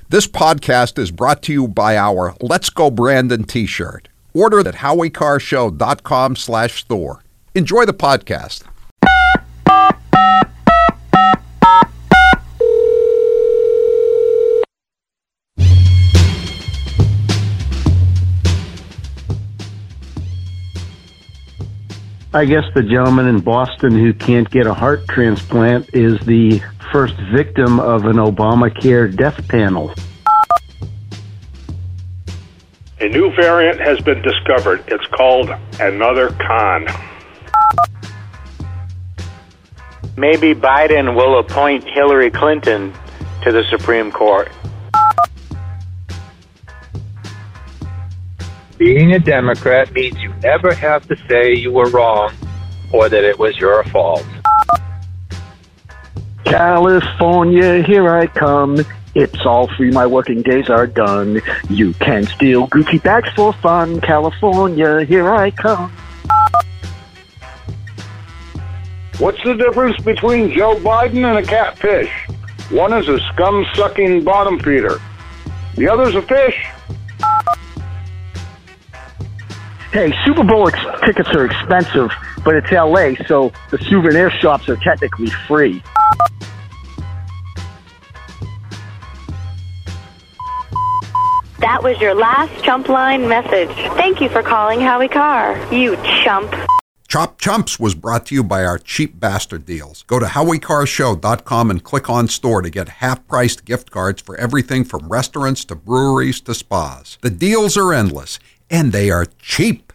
This podcast is brought to you by our Let's Go Brandon t-shirt. Order at HowieCarShow.com/store. Enjoy the podcast. I guess the gentleman in Boston who can't get a heart transplant is the first victim of an Obamacare death panel. A new variant has been discovered. It's called another con. Maybe Biden will appoint Hillary Clinton to the Supreme Court. Being a Democrat means you never have to say you were wrong or that it was your fault. California, here I come. It's all free, my working days are done. You can steal Gucci bags for fun. California, here I come. What's the difference between Joe Biden and a catfish? One is a scum-sucking bottom feeder. The other's a fish. Hey, Super Bowl tickets are expensive, but it's LA, so the souvenir shops are technically free. That was your last Chump Line message. Thank you for calling Howie Carr, you chump. Chop Chumps was brought to you by our cheap bastard deals. Go to HowieCarShow.com and click on store to get half-priced gift cards for everything from restaurants to breweries to spas. The deals are endless, and they are cheap.